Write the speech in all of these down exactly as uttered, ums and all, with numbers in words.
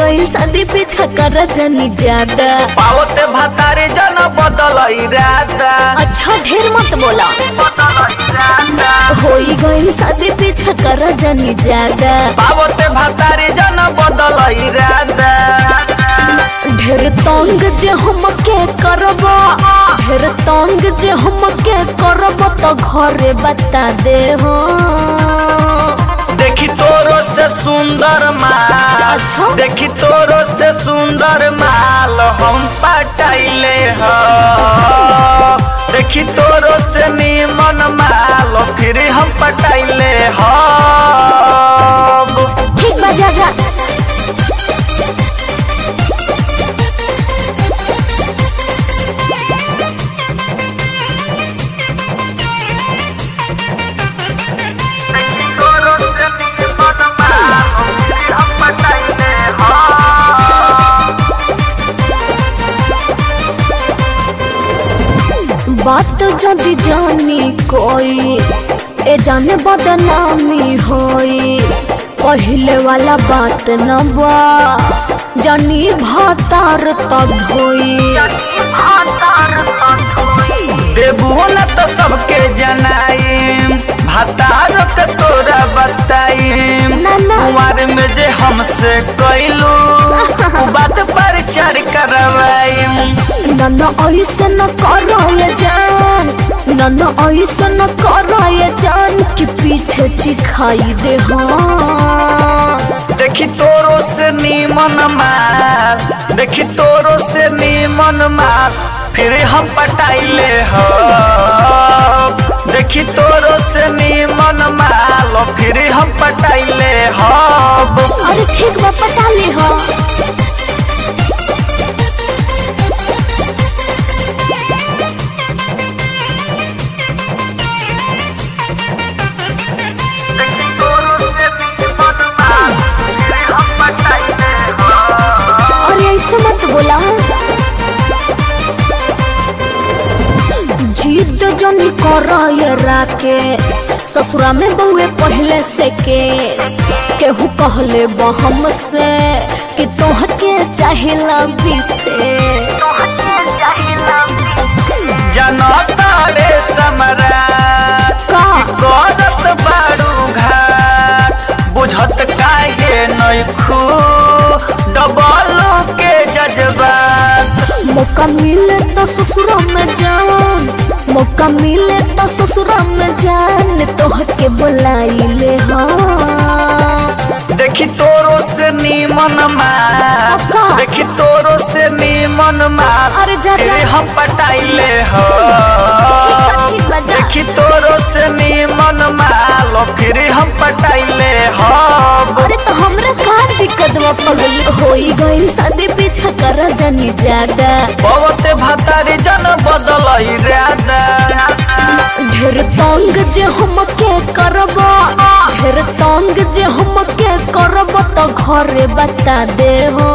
गई शादी पीछा कर जनी ज्यादा पावते भातारे जन बदल इरादा। अच्छा ढेर मत बोला। हो गई शादी पीछा कर जनी ज्यादा पावते भातारे जन बदल इरादा। ढेर तंग जे हमके करबो ढेर तंग जे हमके करबो तो घरे बता दे हो। देखी तोरो से सुंदर माल अच्छा? देखी तोरो से सुंदर माल हम पटाइले हो। देखी तोरो से नीमन माल फिर हम पटाइले हो। ठीक बा जा जा। बात जदि जानी कोई ए जाने बदनामी होई पहले वाला बात न बा जानी भातार तब होई। देबू न तो सबके जनाई भातार के तोरा बताई। कुंवर में जे हमसे कैलू बात पर चर करवाई। नन ऐसे न करो ये जान नन ऐसे न करो ये जान कि पीछे चिखाई दे हो। देखी तोरो से नीमन माल देखी तोरो से नीमन माल फिर हम पटाइले हो। देखी तोरो से नीमन माल फिर हम पटाइले हो। अरे ठीक बा पटा ली हो। बोला जीत जनी कर राके ससुरा में बहुए पहले से के केहू कहले बहम से कि तोहके चाहिला से जनता रे समरा का करत बारू घाट बुझत काहे नहीं खू डबल के जज्बात। मौका मिले तो ससुरा में जान मौका मिले तो ससुरा में जान तोहके बुलाइले हो। देखी तोरो से नीमन माल देखी तोरो से नीमन माल अरे जा जा हम पटाइले हो। देखी तोरो से नीमन माल फिर हम पटाइले हो। अरे तो हमरा का दिक्कत बा पगली होई गई शादी पीछा कर जनी ज्यादा बहुत भातारी जन बदल इरादा। ढेर तंग जे हमके करबो ढेर तंग जे हमके करबो तो घरे बता दे हो।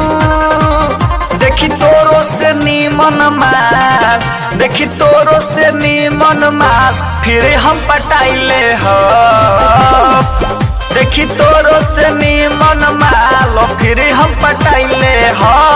देखी तोरो से नीमन माल देखी तोरो से नीमन माल फिर हम पटाइले हो। देखी तोरो से नीमन माल फिर हम पटाइले हो।